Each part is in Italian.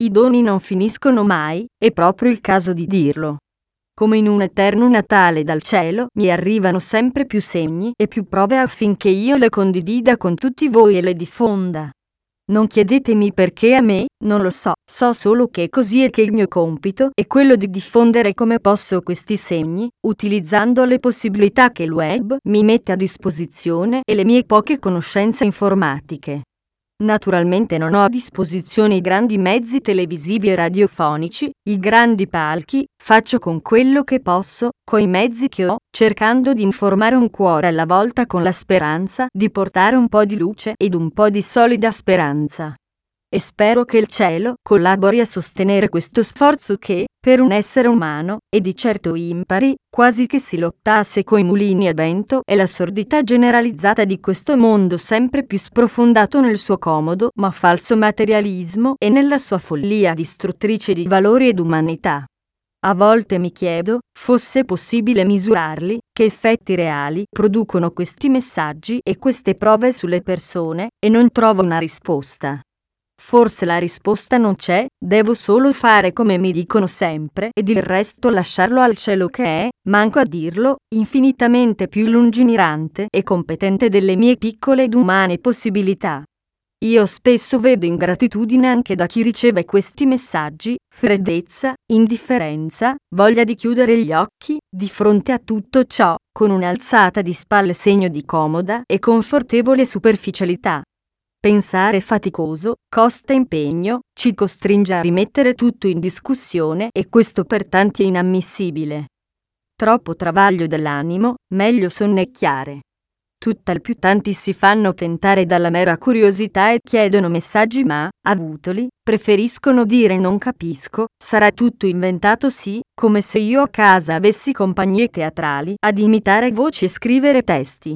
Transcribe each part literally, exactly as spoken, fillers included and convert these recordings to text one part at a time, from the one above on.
I doni non finiscono mai, è proprio il caso di dirlo. Come in un eterno Natale dal cielo mi arrivano sempre più segni e più prove affinché io le condivida con tutti voi e le diffonda. Non chiedetemi perché a me, non lo so, so solo che è così e che il mio compito è quello di diffondere come posso questi segni, utilizzando le possibilità che il web mi mette a disposizione e le mie poche conoscenze informatiche. Naturalmente non ho a disposizione i grandi mezzi televisivi e radiofonici, i grandi palchi, faccio con quello che posso, coi mezzi che ho, cercando di informare un cuore alla volta con la speranza di portare un po' di luce ed un po' di solida speranza. E spero che il cielo collabori a sostenere questo sforzo che, per un essere umano, è di certo impari, quasi che si lottasse coi mulini a vento e la sordità generalizzata di questo mondo sempre più sprofondato nel suo comodo ma falso materialismo e nella sua follia distruttrice di valori ed umanità. A volte mi chiedo, fosse possibile misurarli, che effetti reali producono questi messaggi e queste prove sulle persone, e non trovo una risposta. Forse la risposta non c'è, devo solo fare come mi dicono sempre ed il resto lasciarlo al cielo che è, manco a dirlo, infinitamente più lungimirante e competente delle mie piccole ed umane possibilità. Io spesso vedo ingratitudine anche da chi riceve questi messaggi, freddezza, indifferenza, voglia di chiudere gli occhi di fronte a tutto ciò, con un'alzata di spalle segno di comoda e confortevole superficialità. Pensare è faticoso, costa impegno, ci costringe a rimettere tutto in discussione e questo per tanti è inammissibile. Troppo travaglio dell'animo, meglio sonnecchiare. Tutt'al più tanti si fanno tentare dalla mera curiosità e chiedono messaggi ma, avutoli, preferiscono dire non capisco, sarà tutto inventato sì, come se io a casa avessi compagnie teatrali ad imitare voci e scrivere testi.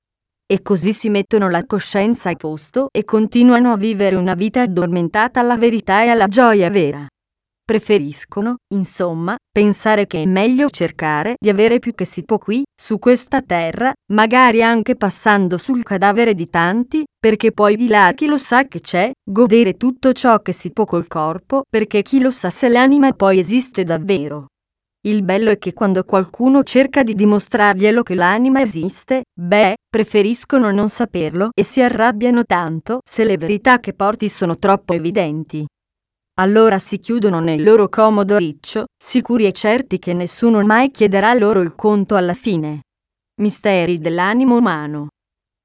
E così si mettono la coscienza a posto e continuano a vivere una vita addormentata alla verità e alla gioia vera. Preferiscono, insomma, pensare che è meglio cercare di avere più che si può qui, su questa terra, magari anche passando sul cadavere di tanti, perché poi di là chi lo sa che c'è, godere tutto ciò che si può col corpo, perché chi lo sa se l'anima poi esiste davvero. Il bello è che quando qualcuno cerca di dimostrarglielo che l'anima esiste, beh, preferiscono non saperlo e si arrabbiano tanto se le verità che porti sono troppo evidenti. Allora si chiudono nel loro comodo riccio, sicuri e certi che nessuno mai chiederà loro il conto alla fine. Misteri dell'animo umano.